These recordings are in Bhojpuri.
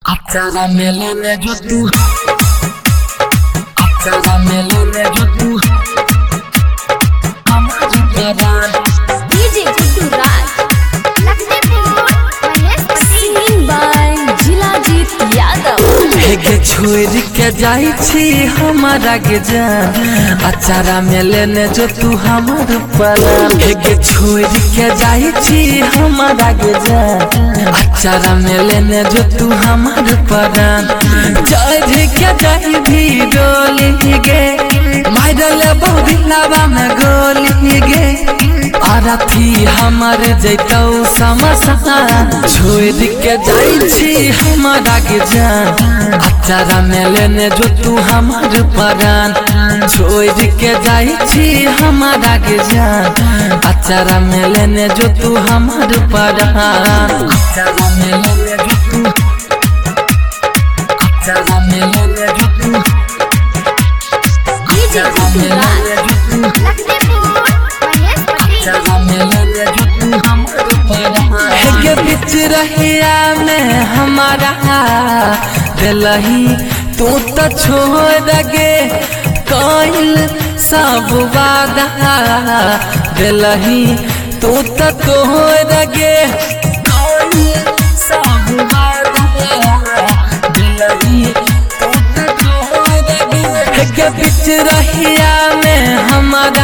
अचारा मेले जो तू, अचारा मेले जो तू हमारी प्यार DJ Guddu Raj singing by Jilajeet Yadav. हेगे छोड़ के जाई छी हमारा के जान, अचारा मेले ने जो तू हमार परान। हेगे छोड़ के जाई छी हमारा के जान, अचारा मेले ने जो तू हमार परान। चढ़ के जाई भी डोली गे, मारल बहुत लावा में गोली गे, आरती हमार जैतौ समसान। छोड़ के जाई छी हमारा के जान, अचारा मेले ने जो तू हमार परान। छोड़ के जाई छी हमारा के जान, अचारा मेले ने जो तू हमार परान। अचारा मेले ने जो तू, अचारा मेले ने जो तू, डीजे गुड्डू राज अचारा मेले ने जो तू हमार परान। हेगे बीच रहिया में हमारा दिलही तू तो छोड़ गे, कइल सब वादा दिलही तू तो तोड़ गे, कइल सब वादा दिलही तू तो तोड़ गे। हेगे बीच रहिया में हमारा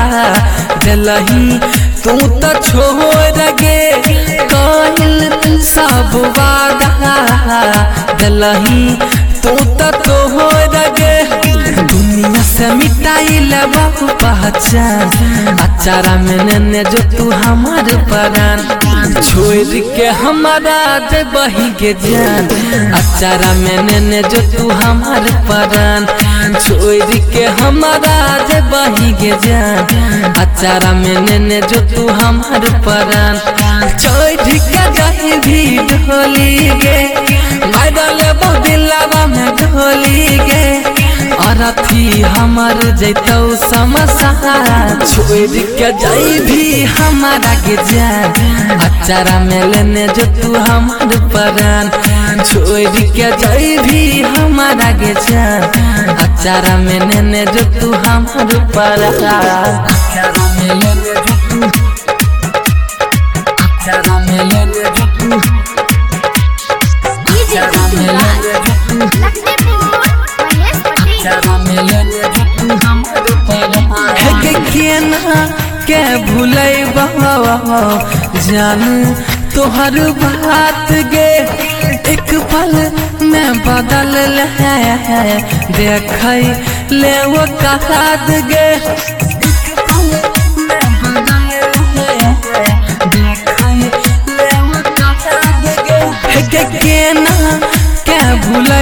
दिलही तू तो छोड़ गे, कइल सब वादा दिलही तू तो तोड़ गे। दुनिया से मिटाइल बहु पहचान, अचारा मेले ने जो तू हमार परान। छोड़ के हमारा दे बही के जान, अचारा मेले ने जो तू हमार परान। छोड़ के हमारा दे बही के जान, अचारा मेले ने जो तू हमार परान। छोड़ के जाही भी ढोली गे, मारल बहुत लावा में ढोली गे, आरती हमार जैतौ समसान। छोड़ के जाई भी हमारा के जान, अचारा मेले ने जो तू हमार परान। छोड़ के जाई भी हमारा के जान, अचारा मेले ने जो तू हमार परान। अचारा मेले ने जो तू, अचारा मेले ने जो तू, डीजे गुड्डू राज हेगे केना के भूलै जान तोहर बात गे, एक पल में बदल देखै ले वो कहत गे, एक पल में बदल देखै ले वो कहत गे। हेगे केना के भूलै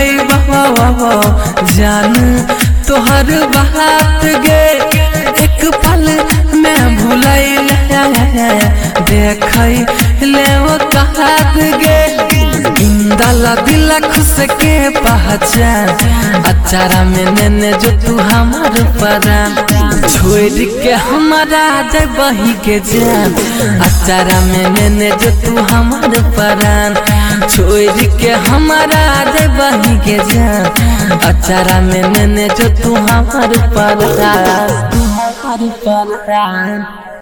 जान तोहर बात गे, एक पल में भूलै देखै ले वो कहत गे। इंदल दिल खुश के पहचान, अचारा मेले ने जो तू हमार परान। छोड़ के हमारा दे बही के जान, अचारा मेले ने जो तू हमार परान। छोड़ के हमारा दे बही के जान, अचारा मेले ने जो तू हमार परान।